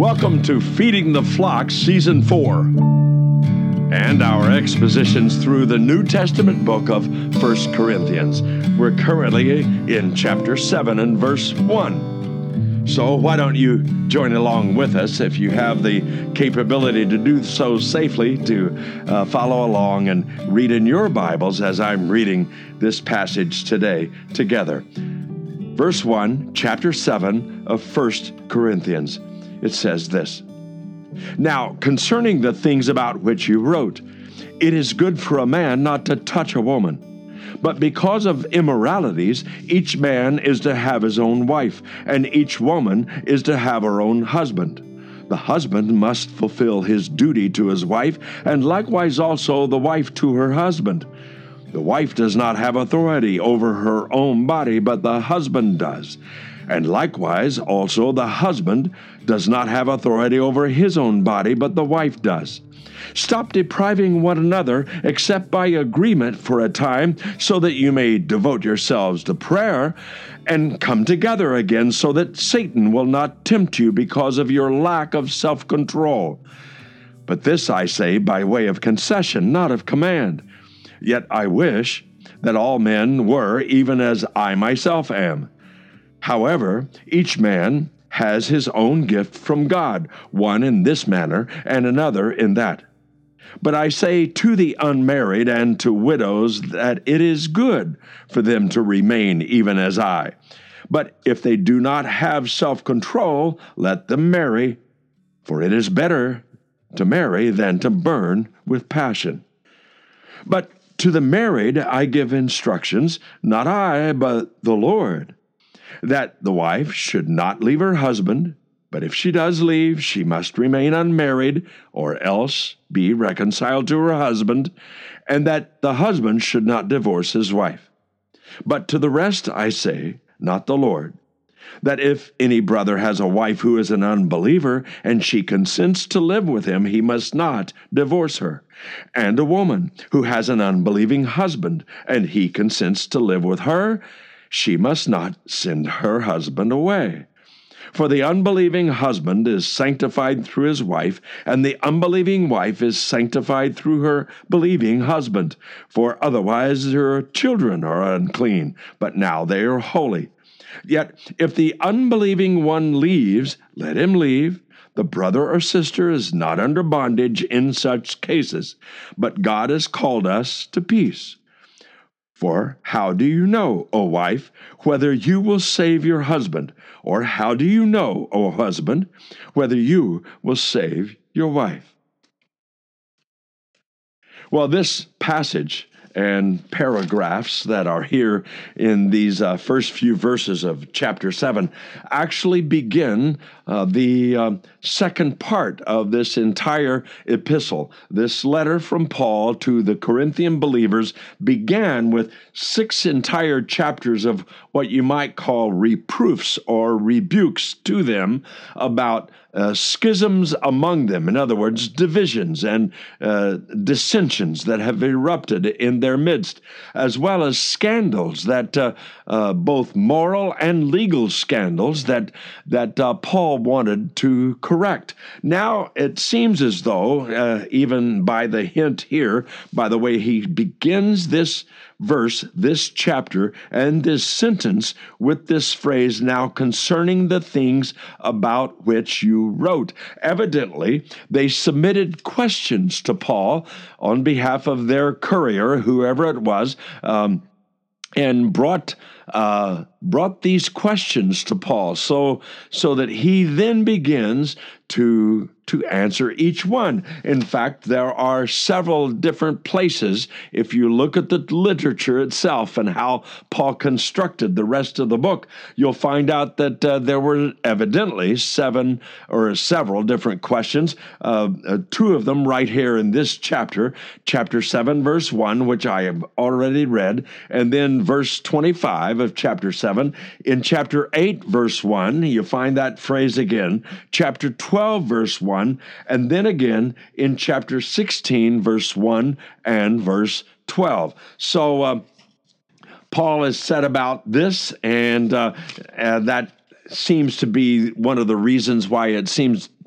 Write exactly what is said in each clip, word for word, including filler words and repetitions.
Welcome to Feeding the Flock, Season four, and our expositions through the New Testament book of First Corinthians. We're currently in chapter seven and verse one. So why don't you join along with us if you have the capability to do so safely, to uh, follow along and read in your Bibles as I'm reading this passage today together. Verse one, chapter seven of First Corinthians. It says this: Now, concerning the things about which you wrote, it is good for a man not to touch a woman. But because of immoralities, each man is to have his own wife, and each woman is to have her own husband. The husband must fulfill his duty to his wife, and likewise also the wife to her husband. The wife does not have authority over her own body, but the husband does. And likewise also the husband does not have authority over his own body, but the wife does. Stop depriving one another, except by agreement for a time, so that you may devote yourselves to prayer, and come together again, so that Satan will not tempt you because of your lack of self-control. But this I say by way of concession, not of command. Yet I wish that all men were even as I myself am. However, each man has his own gift from God, one in this manner and another in that. But I say to the unmarried and to widows that it is good for them to remain even as I. But if they do not have self-control, let them marry, for it is better to marry than to burn with passion. But to the married I give instructions, not I, but the Lord, that the wife should not leave her husband, but if she does leave, she must remain unmarried, or else be reconciled to her husband, and that the husband should not divorce his wife. But to the rest I say, not the Lord, that if any brother has a wife who is an unbeliever, and she consents to live with him, he must not divorce her. And a woman who has an unbelieving husband, and he consents to live with her, she must not send her husband away. For the unbelieving husband is sanctified through his wife, and the unbelieving wife is sanctified through her believing husband. For otherwise her children are unclean, but now they are holy. Yet if the unbelieving one leaves, let him leave. The brother or sister is not under bondage in such cases, but God has called us to peace. For how do you know, O wife, whether you will save your husband? Or how do you know, O husband, whether you will save your wife? Well, this passage and paragraphs that are here in these uh, first few verses of chapter seven actually begin uh, the uh, second part of this entire epistle. This letter from Paul to the Corinthian believers began with six entire chapters of what you might call reproofs or rebukes to them about Uh, schisms among them, in other words, divisions and uh, dissensions that have erupted in their midst, as well as scandals that uh, uh, both moral and legal scandals that that uh, Paul wanted to correct. Now it seems as though, uh, even by the hint here, by the way he begins this verse, this chapter, and this sentence with this phrase, now concerning the things about which you wrote. Evidently, they submitted questions to Paul on behalf of their courier, whoever it was, um, and brought uh, brought these questions to Paul, so so that he then begins to to answer each one. In fact, there are several different places, if you look at the literature itself and how Paul constructed the rest of the book, you'll find out that uh, there were evidently seven or several different questions, uh, uh, two of them right here in this chapter, chapter seven, verse one, which I have already read, and then verse twenty-five of chapter seven. In chapter eight, verse one, you find that phrase again, chapter twelve, verse one, and then again in chapter sixteen, verse one and verse twelve. So uh, Paul has said about this, and uh, uh, that seems to be one of the reasons why it seems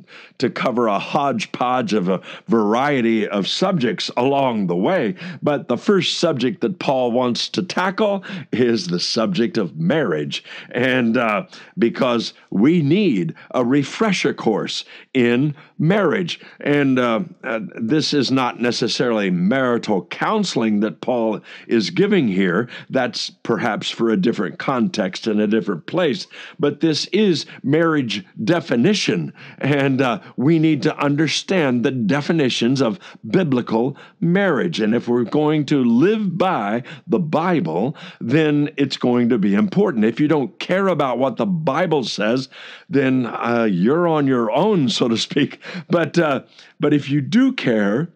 to cover a hodgepodge of a variety of subjects along the way. But the first subject that Paul wants to tackle is the subject of marriage. And uh, because we need a refresher course in marriage. And uh, uh, this is not necessarily marital counseling that Paul is giving here. That's perhaps for a different context and a different place. But this is marriage definition. And uh, we need to understand the definitions of biblical marriage. And if we're going to live by the Bible, then it's going to be important. If you don't care about what the Bible says, then uh, you're on your own, so to speak. But uh, but if you do care,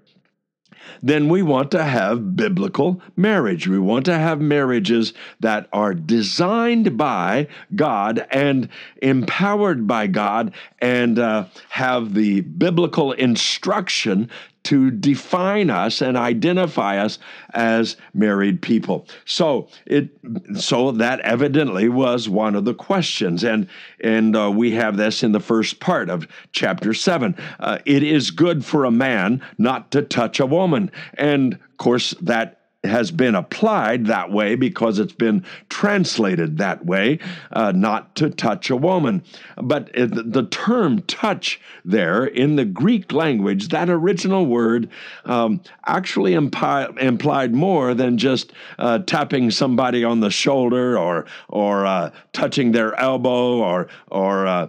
then we want to have biblical marriage. We want to have marriages that are designed by God and empowered by God and uh, have the biblical instruction to define us and identify us as married people. So it, so that evidently was one of the questions, and and uh, we have this in the first part of chapter seven. Uh, it is good for a man not to touch a woman, and of course that has been applied that way because it's been translated that way, uh, not to touch a woman. But the term touch there in the Greek language, that original word um, actually impi- implied more than just uh, tapping somebody on the shoulder or or uh, touching their elbow or or uh,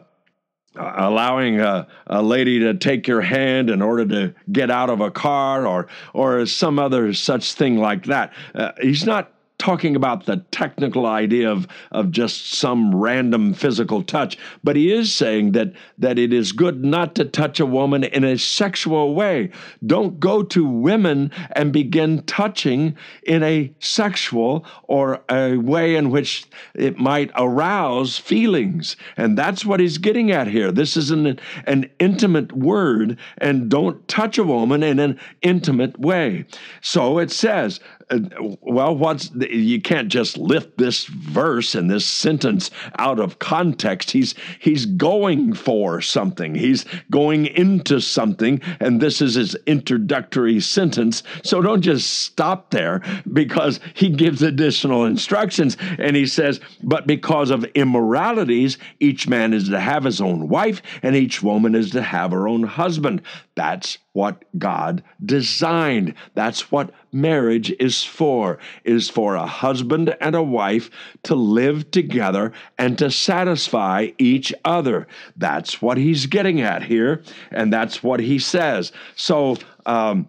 allowing a, a lady to take your hand in order to get out of a car or or some other such thing like that. Uh, he's not talking about the technical idea of, of just some random physical touch, but he is saying that, that it is good not to touch a woman in a sexual way. Don't go to women and begin touching in a sexual or a way in which it might arouse feelings. And that's what he's getting at here. This is an, an intimate word, and don't touch a woman in an intimate way. So it says, uh, well, what's the, you can't just lift this verse and this sentence out of context. He's he's going for something. He's going into something, and this is his introductory sentence. So don't just stop there, because he gives additional instructions, and he says, but because of immoralities, each man is to have his own wife, and each woman is to have her own husband. That's what God designed. That's what marriage is for, is for a husband and a wife to live together and to satisfy each other. That's what he's getting at here, and that's what he says. So, um,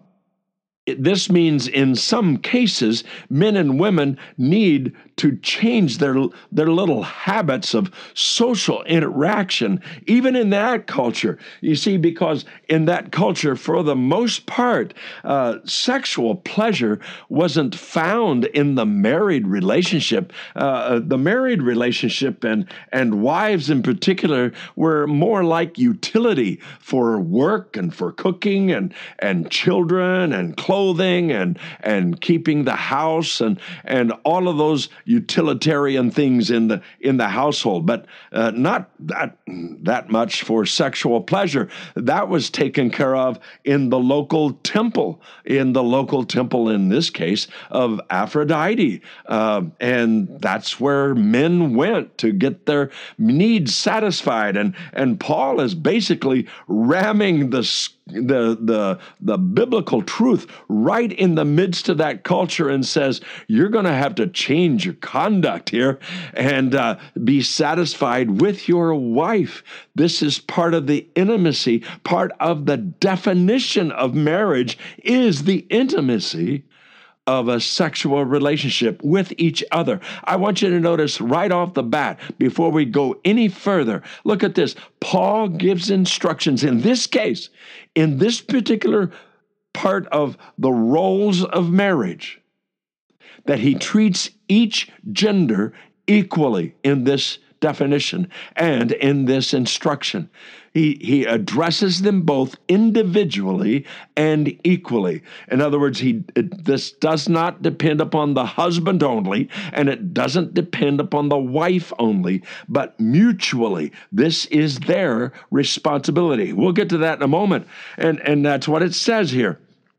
this means in some cases, men and women need to change their, their little habits of social interaction, even in that culture. You see, because in that culture, for the most part, uh, sexual pleasure wasn't found in the married relationship. Uh, the married relationship and, and wives in particular were more like utility for work and for cooking and, and children and clothing. Clothing and and keeping the house and and all of those utilitarian things in the in the household, but uh, not that that much for sexual pleasure. That was taken care of in the local temple, in the local temple in this case of Aphrodite, uh, and that's where men went to get their needs satisfied. And and Paul is basically ramming the the the the biblical truth right in the midst of that culture and says, you're going to have to change your conduct here and uh, be satisfied with your wife. This is part of the intimacy, part of the definition of marriage is the intimacy of a sexual relationship with each other. I want you to notice right off the bat, before we go any further, look at this. Paul gives instructions in this case, in this particular part of the roles of marriage, that he treats each gender equally in this definition and in this instruction. He, he addresses them both individually and equally. In other words, he it, this does not depend upon the husband only, and it doesn't depend upon the wife only, but mutually. This is their responsibility. We'll get to that in a moment, and, and that's what it says here.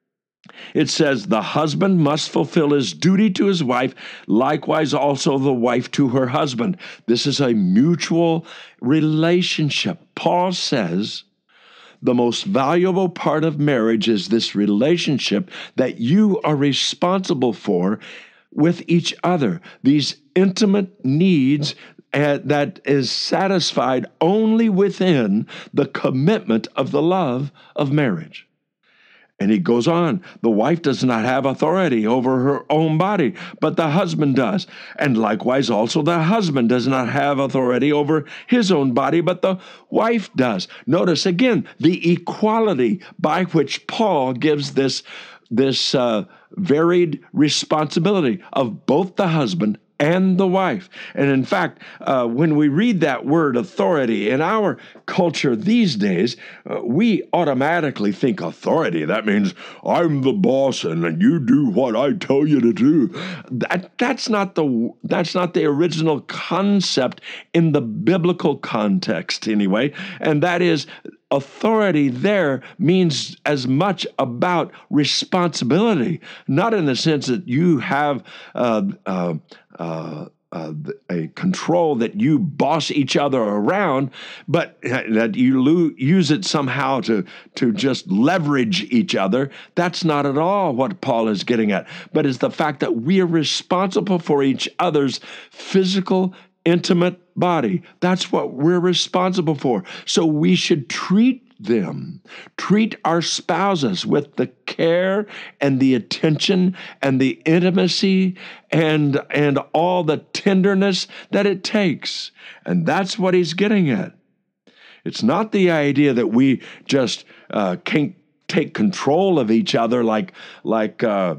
It says, the husband must fulfill his duty to his wife, likewise also the wife to her husband. This is a mutual relationship. Paul says the most valuable part of marriage is this relationship that you are responsible for with each other. These intimate needs uh, that is satisfied only within the commitment of the love of marriage. And he goes on, the wife does not have authority over her own body, but the husband does. And likewise also the husband does not have authority over his own body, but the wife does. Notice again, the equality by which Paul gives this, this uh, varied responsibility of both the husband and the wife. And in fact, uh, when we read that word authority in our culture these days, uh, we automatically think authority. That means I'm the boss and you do what I tell you to do. That, that's not the that's not the original concept in the biblical context anyway. And that is, authority there means as much about responsibility, not in the sense that you have uh, uh, uh, uh, a control that you boss each other around, but that you lo- use it somehow to, to just leverage each other. That's not at all what Paul is getting at, but it's the fact that we are responsible for each other's physical, intimate body. That's what we're responsible for. So we should treat them, treat our spouses with the care and the attention and the intimacy and, and all the tenderness that it takes. And that's what he's getting at. It's not the idea that we just uh, can't take control of each other like, like, uh,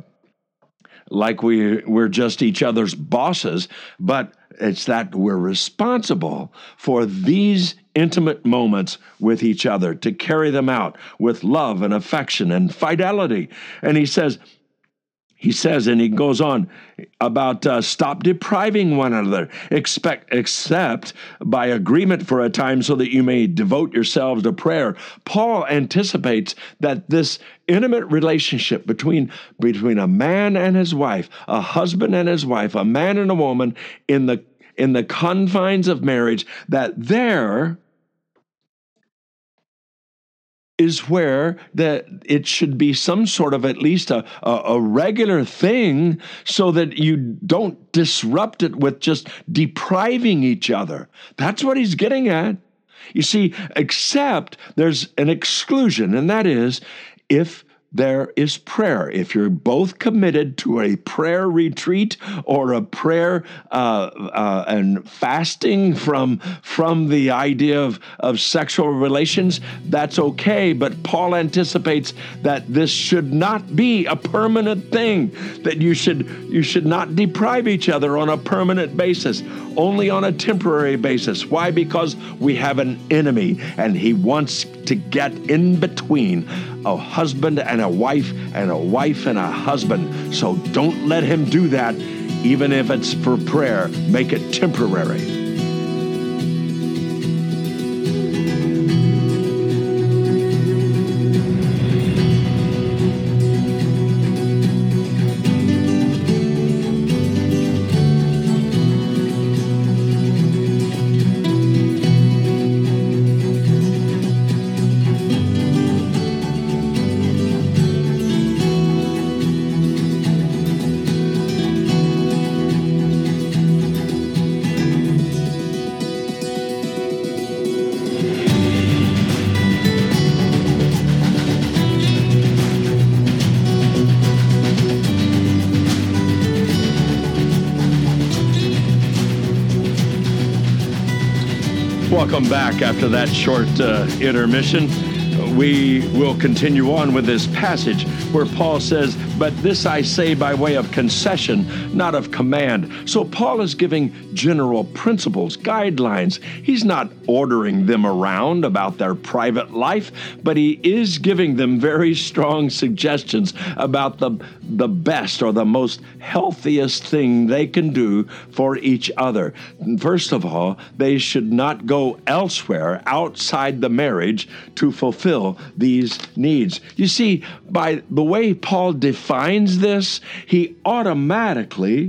like we, we're just each other's bosses, but it's that we're responsible for these intimate moments with each other, to carry them out with love and affection and fidelity. And he says, he says, and he goes on about uh, stop depriving one another, expect, except by agreement for a time so that you may devote yourselves to prayer. Paul anticipates that this intimate relationship between, between a man and his wife, a husband and his wife, a man and a woman in the, in the confines of marriage, that there is where that it should be some sort of at least a, a, a regular thing so that you don't disrupt it with just depriving each other. That's what he's getting at. You see, except there's an exclusion, and that is if there is prayer. If you're both committed to a prayer retreat or a prayer uh, uh, and fasting from, from the idea of, of sexual relations, that's okay. But Paul anticipates that this should not be a permanent thing, that you should, you should not deprive each other on a permanent basis, only on a temporary basis. Why? Because we have an enemy, and he wants to get in between a husband and a wife and a wife and a husband. So don't let him do that, even if it's for prayer. Make it temporary. Welcome back after that short uh, intermission. We will continue on with this passage where Paul says, but this I say by way of concession, not of command. So Paul is giving general principles, guidelines. He's not ordering them around about their private life, but he is giving them very strong suggestions about the, the best or the most healthiest thing they can do for each other. First of all, they should not go elsewhere outside the marriage to fulfill these needs. You see, by the way Paul defines this, he automatically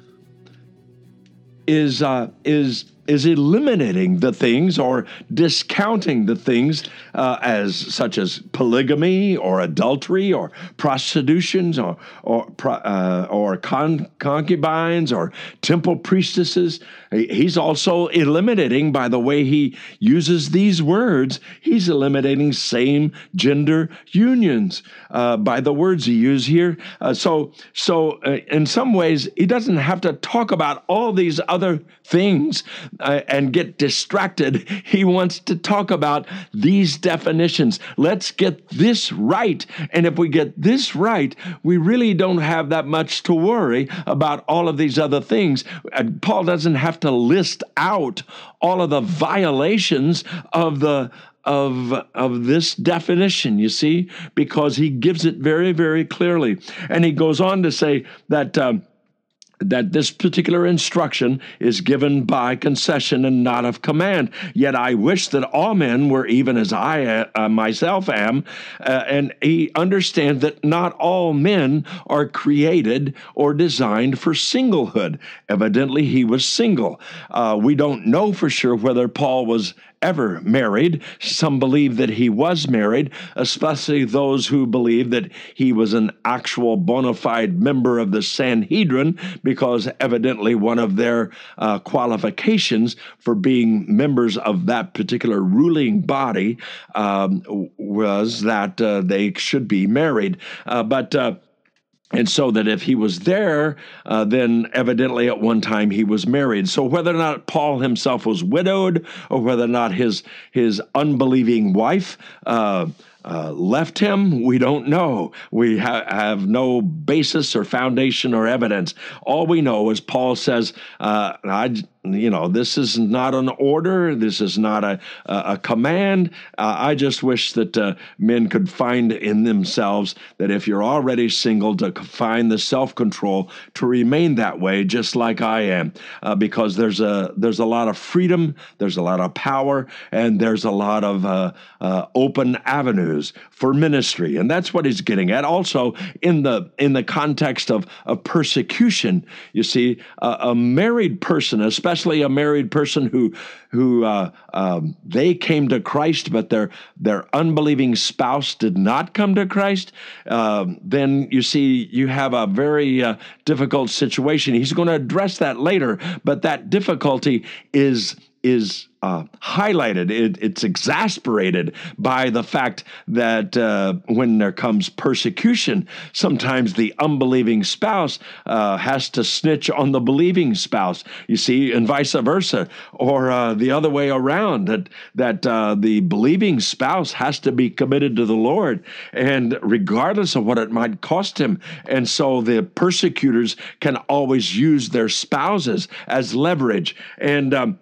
is uh, is is eliminating the things or discounting the things uh, as such as polygamy or adultery or prostitutions or or uh, or con- concubines or temple priestesses. He's also eliminating, by the way he uses these words, he's eliminating same gender unions uh, by the words he uses here. Uh, so so uh, in some ways he doesn't have to talk about all these other things Uh, and get distracted. He wants to talk about these definitions. Let's get this right. And if we get this right, we really don't have that much to worry about all of these other things. And Paul doesn't have to list out all of the violations of the of of this definition, you see, because he gives it very, very clearly. And he goes on to say that um, that this particular instruction is given by concession and not of command. Yet I wish that all men were even as I uh, myself am. Uh, and he understands that not all men are created or designed for singlehood. Evidently, he was single. Uh, we don't know for sure whether Paul was ever married. Some believe that he was married, especially those who believe that he was an actual bona fide member of the Sanhedrin, because evidently one of their uh, qualifications for being members of that particular ruling body um, was that uh, they should be married. Uh, but uh, And so that if he was there, uh, then evidently at one time he was married. So whether or not Paul himself was widowed, or whether or not his his unbelieving wife uh, uh, left him, we don't know. We ha- have no basis or foundation or evidence. All we know is Paul says, uh, I. You know, this is not an order. This is not a a command. Uh, I just wish that uh, men could find in themselves that if you're already single, to find the self-control to remain that way, just like I am, uh, because there's a there's a lot of freedom, there's a lot of power, and there's a lot of uh, uh, open avenues for ministry, and that's what he's getting at. Also, in the in the context of of persecution, you see, uh, a married person, especially Especially a married person who, who uh, um, they came to Christ, but their their unbelieving spouse did not come to Christ. Uh, then you see you have a very uh, difficult situation. He's going to address that later, but that difficulty is is uh, highlighted. It, it's exasperated by the fact that uh, when there comes persecution, sometimes the unbelieving spouse uh, has to snitch on the believing spouse, you see, and vice versa, or uh, the other way around, that, that uh, the believing spouse has to be committed to the Lord, and regardless of what it might cost him. And so the persecutors can always use their spouses as leverage. And um,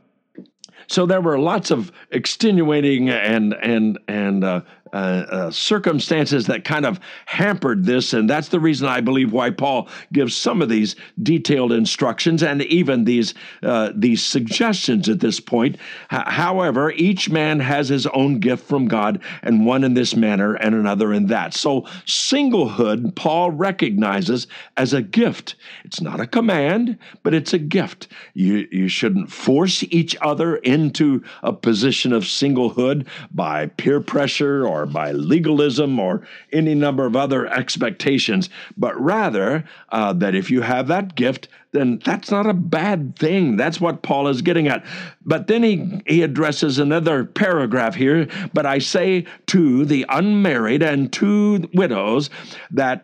So there were lots of extenuating and and and uh, uh, uh, circumstances that kind of hampered this, and that's the reason I believe why Paul gives some of these detailed instructions and even these uh, these suggestions at this point. H- however, each man has his own gift from God, and one in this manner and another in that. So singlehood, Paul recognizes as a gift. It's not a command, but it's a gift. You you shouldn't force each other into a position of singlehood by peer pressure or by legalism or any number of other expectations, but rather uh, that if you have that gift, then that's not a bad thing. That's what Paul is getting at. But then he, he addresses another paragraph here, but I say to the unmarried and to widows that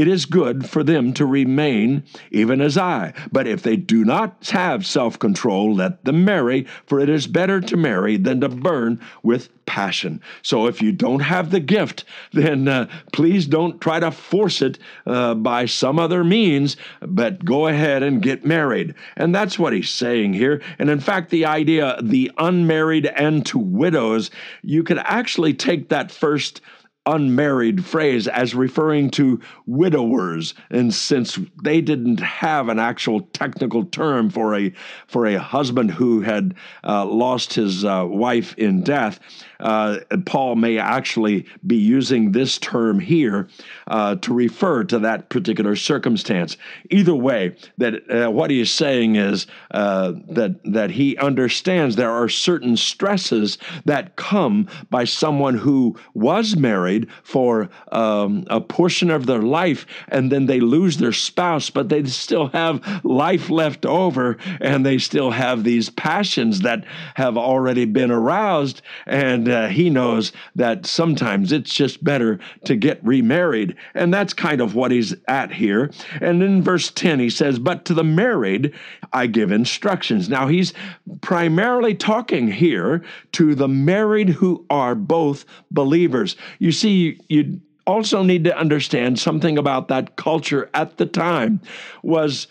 it is good for them to remain even as I. But if they do not have self-control, let them marry, for it is better to marry than to burn with passion. So if you don't have the gift, then uh, please don't try to force it uh, by some other means, but go ahead and get married. And that's what he's saying here. And in fact, the idea, the unmarried and to widows, you could actually take that first unmarried phrase as referring to widowers, and since they didn't have an actual technical term for a for a husband who had uh, lost his uh, wife in death, uh, Paul may actually be using this term here uh, to refer to that particular circumstance. Either way, that uh, what he is saying is uh, that that he understands there are certain stresses that come by someone who was married for um, a portion of their life, and then they lose their spouse, but they still have life left over, and they still have these passions that have already been aroused, and uh, he knows that sometimes it's just better to get remarried, and that's kind of what he's at here. And in verse ten, he says, "But to the married I give instructions." Now, he's primarily talking here to the married who are both believers. You see, you also need to understand something about that culture at the time was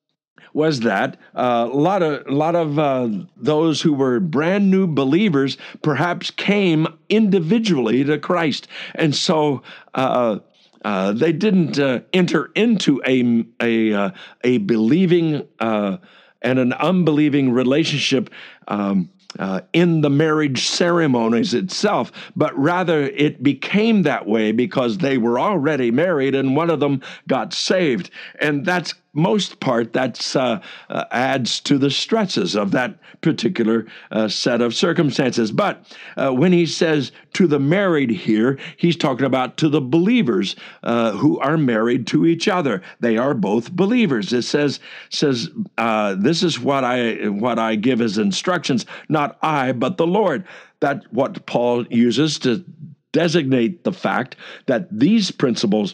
was that uh, a lot of a lot of uh, those who were brand new believers perhaps came individually to Christ, and so uh, uh, they didn't uh, enter into a a uh, a believing uh, and an unbelieving relationship Um, Uh, in the marriage ceremonies itself, but rather it became that way because they were already married and one of them got saved. And that's most part, that's uh, uh, adds to the stresses of that particular uh, set of circumstances. But uh, when he says to the married here, he's talking about to the believers uh, who are married to each other. They are both believers. It says says uh, this is what I what I give as instructions. Not I, but the Lord. That's what Paul uses to designate the fact that these principles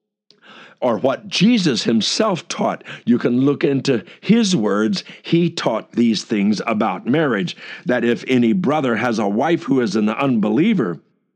are what Jesus himself taught. You can look into his words. He taught these things about marriage, that if any brother has a wife who is an unbeliever,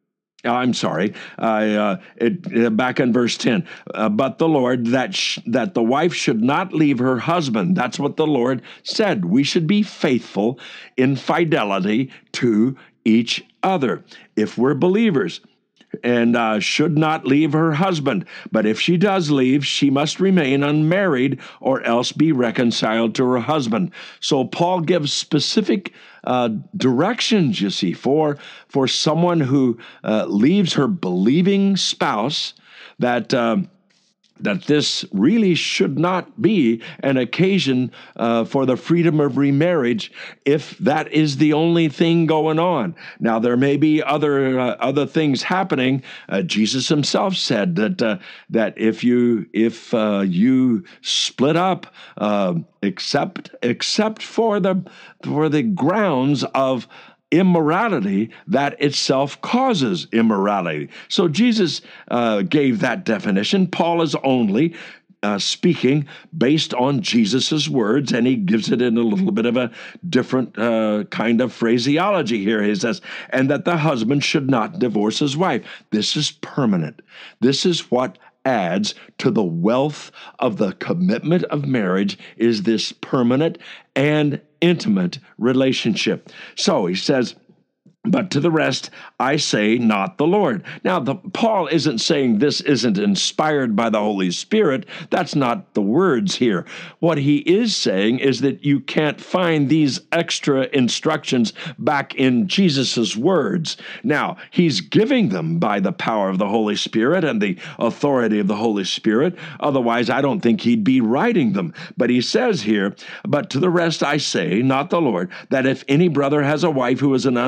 I'm sorry, uh, uh, it, uh, back in verse ten, uh, but the Lord, that sh- that the wife should not leave her husband. That's what the Lord said. We should be faithful in fidelity to each other if we're believers, and uh, should not leave her husband. But if she does leave, she must remain unmarried or else be reconciled to her husband. So Paul gives specific uh, directions, you see, for, for someone who uh, leaves her believing spouse, that uh, that this really should not be an occasion uh, for the freedom of remarriage if that is the only thing going on. Now, there may be other uh, other things happening. Uh, Jesus himself said that uh, that if you if uh, you split up, uh, except except for the for the grounds of immorality, that itself causes immorality. So Jesus uh, gave that definition. Paul is only uh, speaking based on Jesus's words, and he gives it in a little bit of a different uh, kind of phraseology here. He says, and that the husband should not divorce his wife. This is permanent. This is what adds to the wealth of the commitment of marriage, is this permanent and intimate relationship. So he says, but to the rest, I say, not the Lord. Now, the, Paul isn't saying this isn't inspired by the Holy Spirit. That's not the words here. What he is saying is that you can't find these extra instructions back in Jesus's words. Now, he's giving them by the power of the Holy Spirit and the authority of the Holy Spirit. Otherwise, I don't think he'd be writing them. But he says here, but to the rest I say, not the Lord, that if any brother has a wife who is an unbeliever,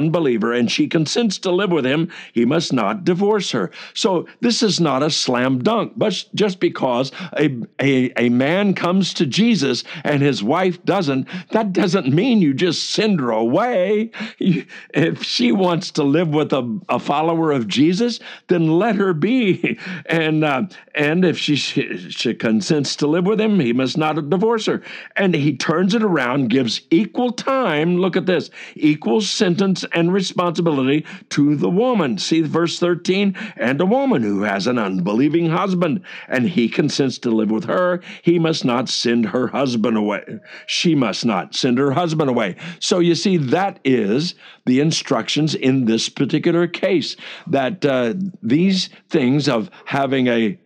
believer and she consents to live with him, he must not divorce her. So this is not a slam dunk, but just because a, a, a man comes to Jesus and his wife doesn't, that doesn't mean you just send her away. You, if she wants to live with a, a follower of Jesus, then let her be. And uh, and if she, she, she consents to live with him, he must not divorce her. And he turns it around, gives equal time, look at this, equal sentence and responsibility to the woman. See verse thirteen, and a woman who has an unbelieving husband, and he consents to live with her, he must not send her husband away. She must not send her husband away. So you see, that is the instructions in this particular case, that uh, these things of having a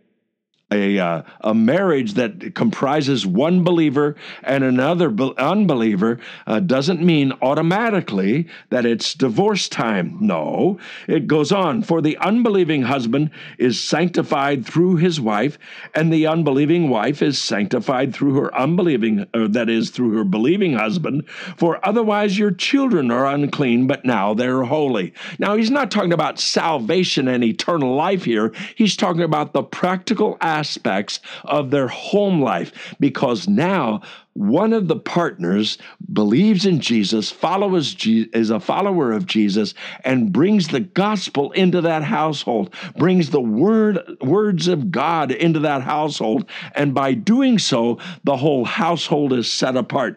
A, uh, a marriage that comprises one believer and another be- unbeliever uh, doesn't mean automatically that it's divorce time. No, it goes on. For the unbelieving husband is sanctified through his wife, and the unbelieving wife is sanctified through her unbelieving, or that is, through her believing husband. For otherwise your children are unclean, but now they're holy. Now, he's not talking about salvation and eternal life here. He's talking about the practical aspects aspects of their home life, because now one of the partners believes in Jesus, follows Je- is a follower of Jesus, and brings the gospel into that household, brings the word words of God into that household, and by doing so, the whole household is set apart.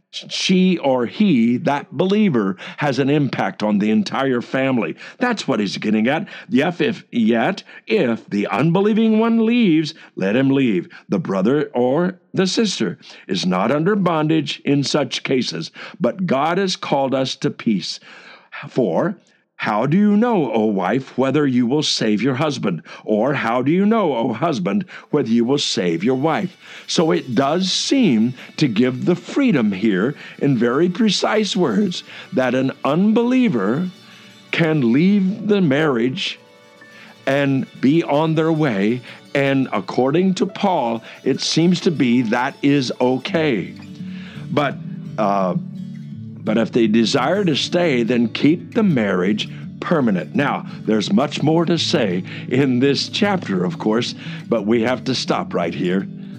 She or he, that believer, has an impact on the entire family. That's what he's getting at. Yet if, yet, if the unbelieving one leaves, let him leave. The brother or the sister is not under bondage in such cases, but God has called us to peace. For how do you know, O wife, whether you will save your husband? Or how do you know, O husband, whether you will save your wife? So it does seem to give the freedom here in very precise words that an unbeliever can leave the marriage and be on their way. And according to Paul, it seems to be that is okay. But uh, but if they desire to stay, then keep the marriage permanent. Now, there's much more to say in this chapter, of course, but we have to stop right here.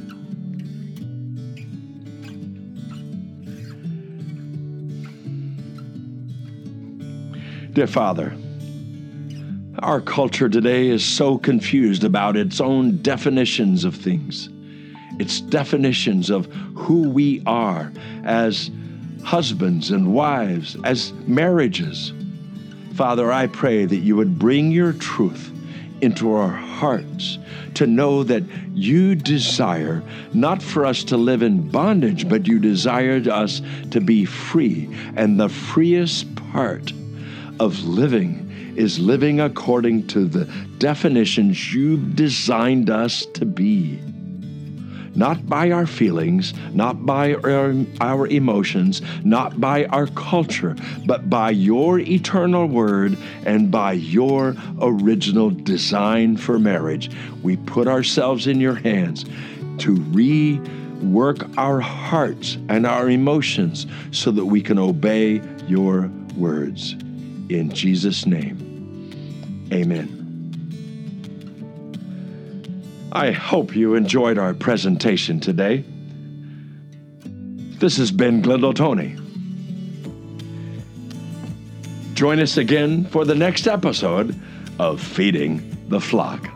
Dear Father, our culture today is so confused about its own definitions of things, its definitions of who we are as husbands and wives, as marriages. Father, I pray that you would bring your truth into our hearts to know that you desire not for us to live in bondage, but you desired us to be free. And the freest part of living is living according to the definitions you've designed us to be. Not by our feelings, not by our, our emotions, not by our culture, but by your eternal word and by your original design for marriage. We put ourselves in your hands to rework our hearts and our emotions so that we can obey your words. In Jesus' name, amen. I hope you enjoyed our presentation today. This has been Glendale Tony. Join us again for the next episode of Feeding the Flock.